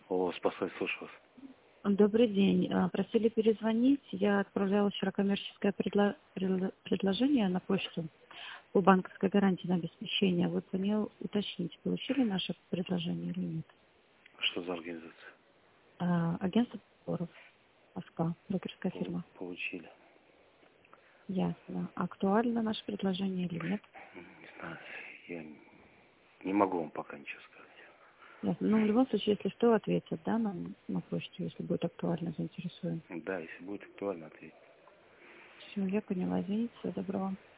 О, спасай, слышу вас. Добрый день. Просили перезвонить. Я отправляла вчера коммерческое предложение на почту по банковской гарантии на обеспечение. Вот звонил уточнить, получили наше предложение или нет. Что за организация? Агентство споров. АСКА, брокерская фирма. Получили. Ясно. Актуально наше предложение или нет? Не знаю, я не могу вам пока ничего сказать. Ясно. Ну, в любом случае, если что, ответят, да, нам на почту, если будет актуально, заинтересуем. Да, если будет актуально, ответить. Все, я поняла. Извините, всего доброго.